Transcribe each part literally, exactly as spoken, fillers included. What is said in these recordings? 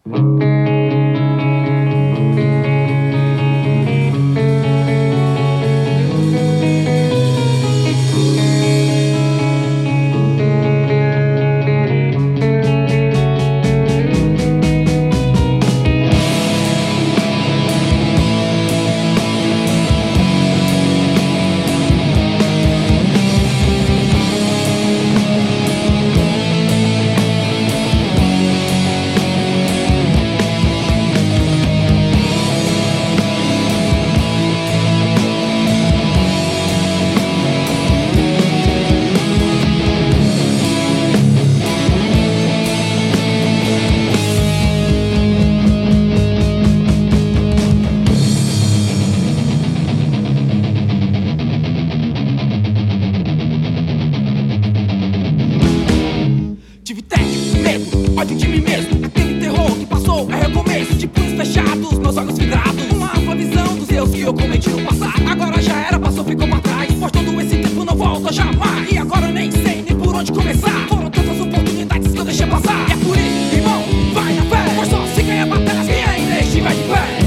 Ódio de mim mesmo, aquele terror que passou é recomeço. De punhos fechados, meus olhos vidrados. Uma ampla visão dos erros que eu cometi no passado. Agora já era, passou, ficou pra trás. Pois todo esse tempo não volta jamais. E agora eu nem sei nem por onde começar. Foram tantas oportunidades que eu deixei passar. E é por isso, irmão, vai na fé. Pois só se ganha batalhas quem ainda estiver de pé.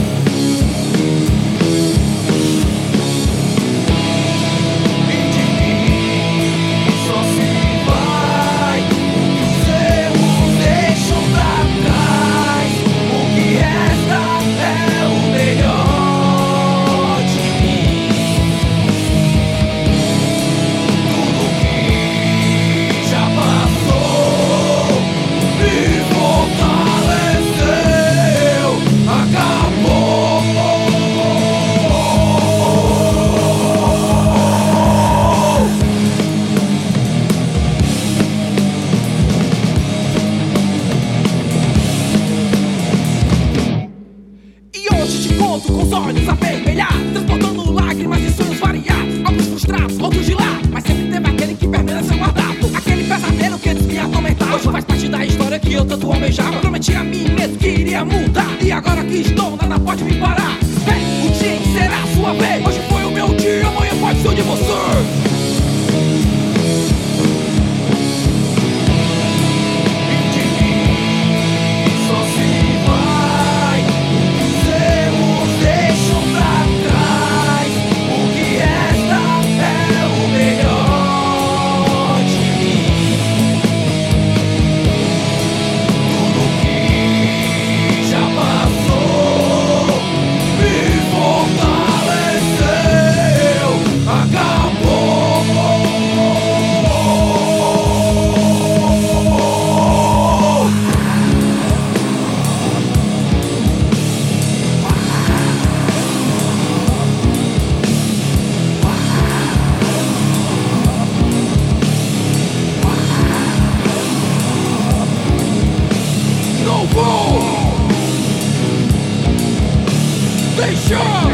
Com os olhos avermelhados, transportando lágrimas e sonhos variados. Alguns frustrados, outros de lado, mas sempre teve aquele que permaneceu guardado. Aquele pesadelo que eles me atormentavam. Hoje faz parte da história que eu tanto almejava. Prometi a mim mesmo que iria mudar, e agora que estou, nada pode me parar. Espere o dia em que será a sua vez. Hoje foi o meu dia, amanhã pode ser o de você. Deixa!